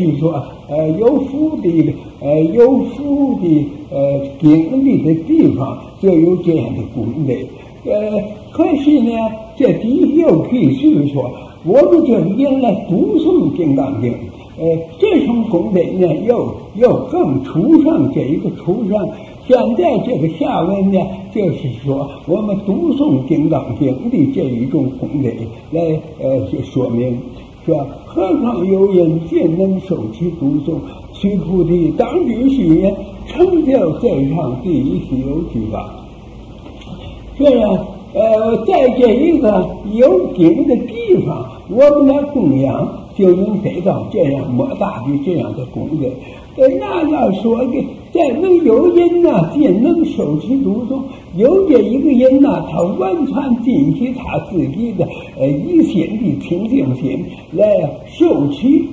是说有福的经历的地方就有这样的功德。可是呢，这里又可以是说，我们这人来读诵《金刚经》，这种功德呢，又更出上这一个出上。现在这个下文呢，就是说我们读诵《金刚经》的这一种功德来说明，是吧？何况有人见能受其读诵，须菩提，当知是成就在上第一稀有之法。这样，在这一个有经的地方，我们来供养，就能得到这样莫大的这样的功德。那要说的，在能有人呐，见能受其读诵，有这一个人呐，他完全尽起他自己的一心的清净心来受其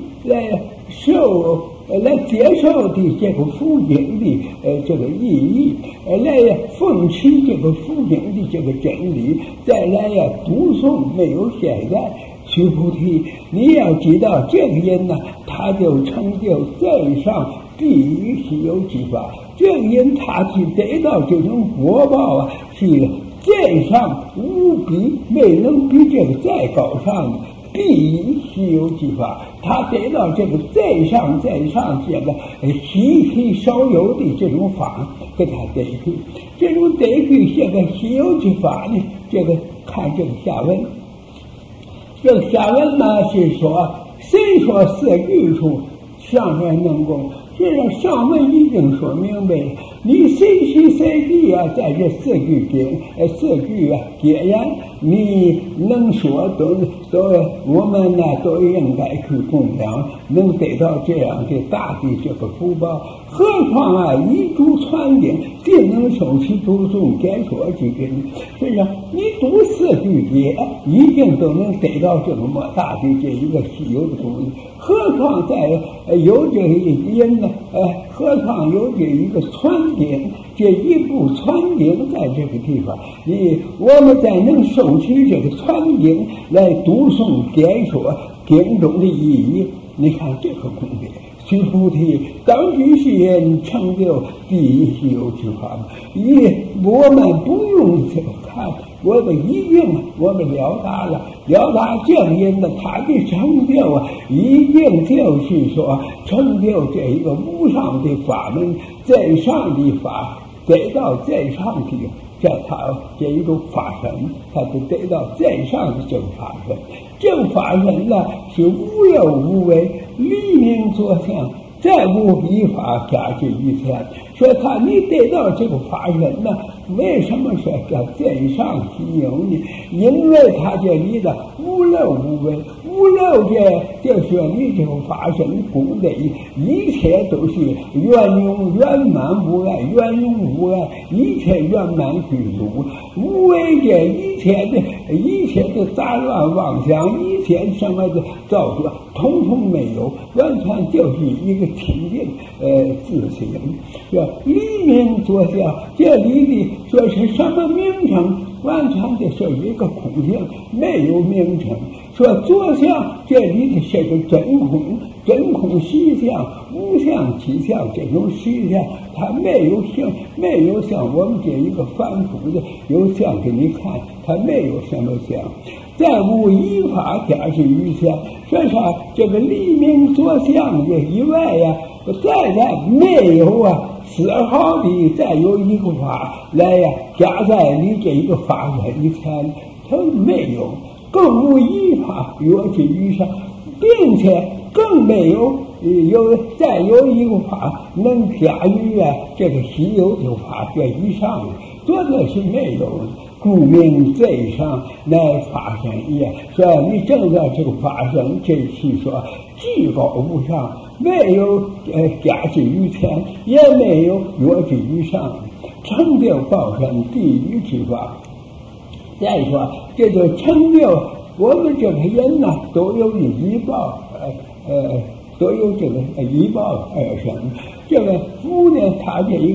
来接受的这个福经的这个意义，来奉持这个福经的这个真理，再来读诵没有现在。须菩提，你要知道这个人呢，他就成就在上第一稀有之法。这个人他去得到这种果报啊，是在上无比，没能比这个再高尚的第一稀有之法。他得到这个在上这个稀奇少有的这种法，给他得去。这种得去这个稀有之法呢，这个看这个下文。这个下文呢是说，谁说四句处上面能供？这个上文已经说明白了，你谁是谁地啊，在这四句结言，你能说都我们呢都应该去供养，能得到这样的大的这个福报。何况啊，一读传经，定能受其读诵解说之经。这样你读四句节，一定都能得到这么大的这一个稀有的东西。何况在有这一人呢？何况有这一个传经，这一部传经在这个地方，我们再能受持这个传经来读诵解说经中的意义，你看这个功德。须菩提，当知是人成就第一稀有之法。我们不用这个看，我们已经我们了达这个人的他的成就啊，已经就是说成就这一个无上的法门，在上的法得到在上的，在他这一种法身，他就得到在上的这个法身。这个法身呢是无有无为，立名作相，再无依法加之于前。说你得到这个法身呢，为什么说叫在上稀有呢？因为他这里的无漏无为，无漏就说你这个法身功德，一切都是圆满无碍，圆融无碍，一切圆满具足。无为这一切的杂乱妄想，一切什么的造作，统统没有，完全就是一个清净自性。立名作相，这里的说是什么名称？完全的是一个空性，没有名称。说作相，这里的是个真空实相，无相起相，这种实相它没有性，没有像我们这一个凡夫的有相给你看，它没有什么相。再无依法加之于相，说是这个立名作相的以外呀，再没有丝毫的再有一个法来加在你这一个法身以前，它没有，更无依法约之于上，并且更没有再有一个法能加于这个稀有的法这以上，这个是没有的。故名在上乃法身也。说你正在这个法身，这是说至高无上，没有加之于前，也没有约之于上，成就报身第一之法。再说这就成就我们这个人呢，都有依报，都有这个依报而生。这个福呢，它这一个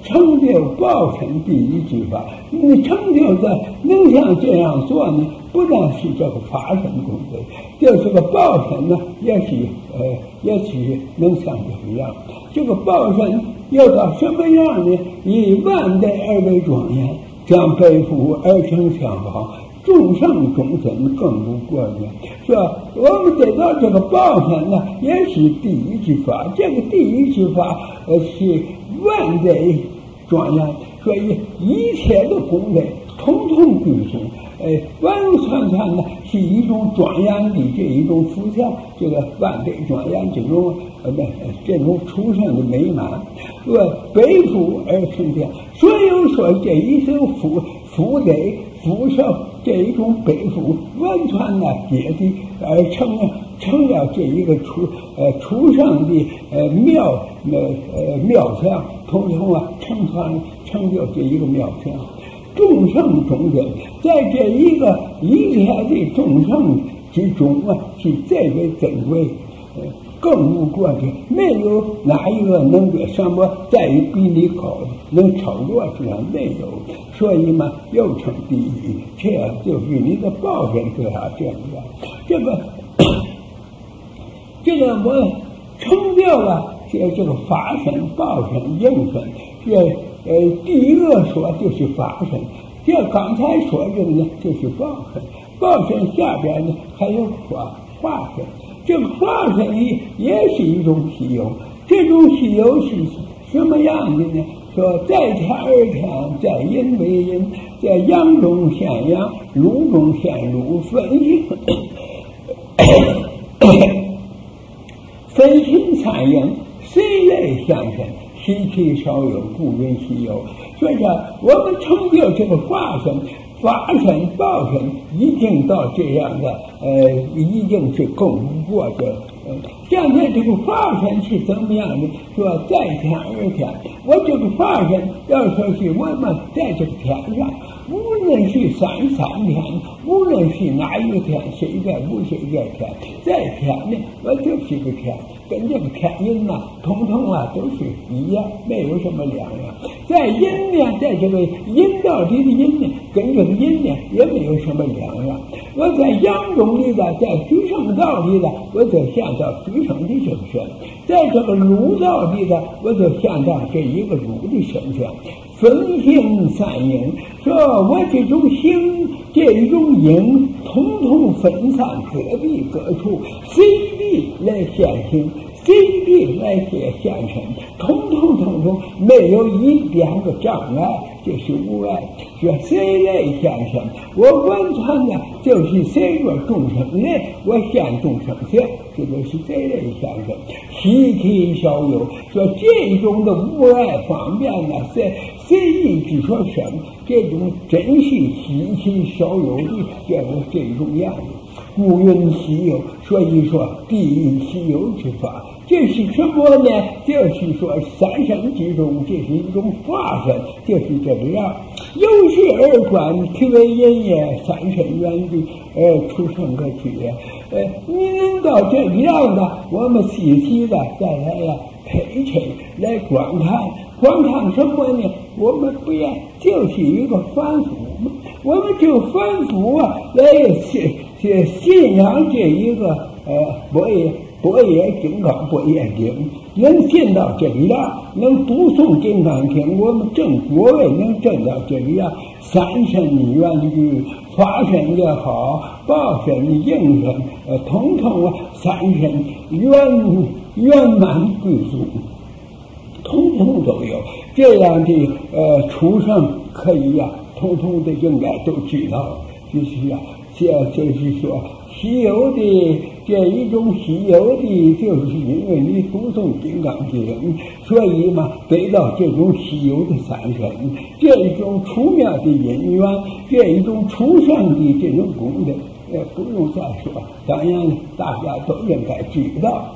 成就报身第一之法。你成就的能像这样做呢，不但是这个法身功德，就是个报身呢，也是能像这个样。这个报身要到什么样呢？以万代而为庄严，将背负而成相好，众圣众神更无过也。说我们得到这个报身呢，也是第一之法。这个第一之法是万代庄严，所以一切的功德统统归属。万川川呢是一种庄严的这一种福相，这个万代庄严这种出生的美满，背负而成天。所以说这一生福德福寿这一种背负完全呢阶梯而成了这一个出生的妙相，统统成就这一个妙相。众圣众神在这一个一切的众圣之中是最为珍贵，更无过的，没有哪一个能比什么再比你高的，能超过这样没有。所以嘛，又称第一，这就是你的报身对他这样。这个我成就了这个法身、报身、应身。第一个说就是法身，这刚才说这个呢就是报身。报身下边呢还有化身，这个化身也是一种稀有。这种稀有是什么样的呢？说在天而天，在阴为阴，在阳中现阳，รู中现รู，分形三影，随类相身，稀奇少有，故云稀有。所以说我们成就这个化身、法身、报身，已经到这样的已经是更无过的。现在这个化身是怎么样的？说在天而天，我这个化身要说是我们在这个天上，无论是三天，无论是哪一个天，谁在谁在天，在天呢，我就是个天，跟这个天阴呐，统统都是一样，没有什么两样。在阴呢，在这个阴道里的阴呢，跟这个阴呢也没有什么两样。我在阳中里的，在虚圣道里的，我就现到虚圣的身身；在这个儒道里的，我就现到这一个儒的身相。分形三影，说我这种形，这种影，统统分散各地各处，随地来现形，随地来现身，统统没有一点个障碍，这是无碍。说随来现身，我完全呢就是随着众生来，我现众生相，这就是随来现身。稀奇少有，说这种的无碍方面呢，随意之所生，这种真是稀奇少有的这种样子，故云稀有。所以说第一稀有之法，这是什么呢？就是说三身之中，这是一种化身，就是这个样。由是而观，其为人也，三身原地出生个觉。你能到这个样子，我们细细的再来陪衬来观看什么呢？我们不要就是一个凡夫嘛，我们就凡夫来信仰这一个般若金刚般若经，能进到这个样，能读诵金刚经，我们正果位能证到这个样。三身原具，法身也好，报身应身，统统三身圆满归属，统统都有。这样的出生可以统统的应该都知道。就是说稀有的这一种稀有的，就是因为你读诵金刚经，所以嘛得到这种稀有的三身，这一种出妙的因缘，这一种出生的这种功德，不用再说，当然大家都应该知道。